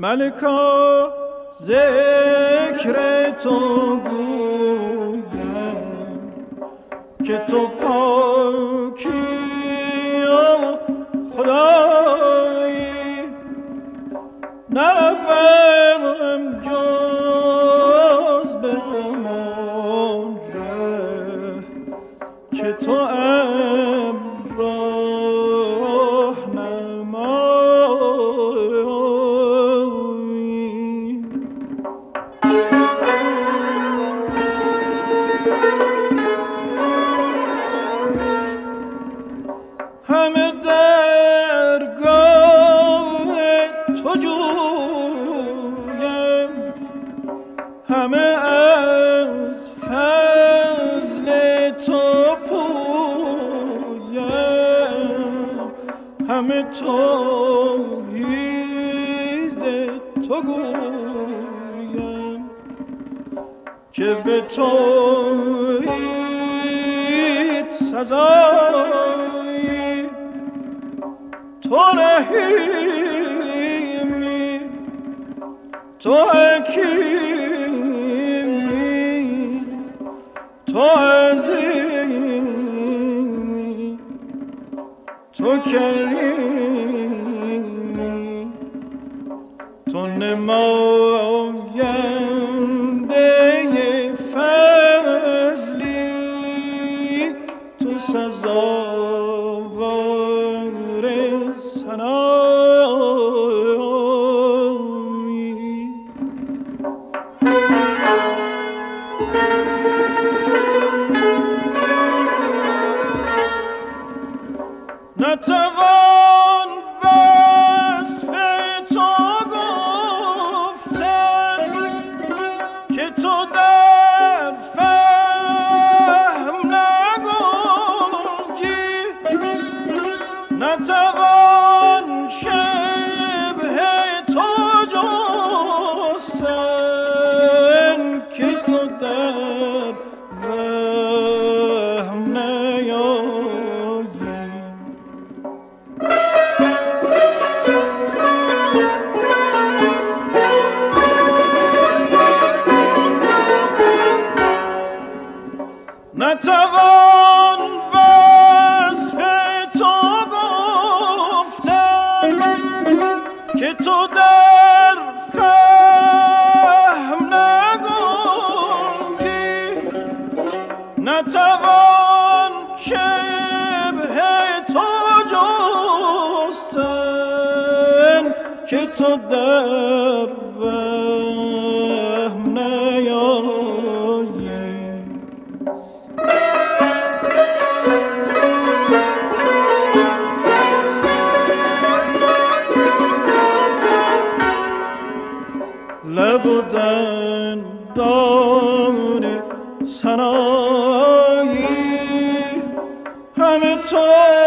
ملکا ذکر تو گویم که تو پاکی و خدایی، نروم جز به همان ره که تو امراه نمایی. همه درگاه تو جویم، همه از فضل تو پویم، همه توحید تو گویم که به توحید سزایی. تو رحیمی، تو حکیمی، تو عظیمی، تو کریمی، تو نماینده فضلی، تو سزاوار ثنایی. نتوان وصف تو گفتن که تو در فهم نگنجی، نتوان شبه تو جستن که تو در وهم نیایی. نتوان وصف تو گفتن که تو در فهم نگنجی، نتوان شبه تو جستن که تو در وهم نیایی. لب و دندان سنایی همه تو